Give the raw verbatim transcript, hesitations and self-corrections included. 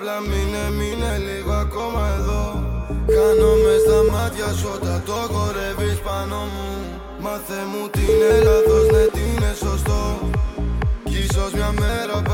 Απλά μείνε, μείνε λίγο ακόμα εδώ. Χάνομαι στα μάτια σου όταν το χορεύεις πάνω μου. Μάθε μου τι είναι λάθος, ναι τι είναι σωστό. Κι ίσως μια μέρα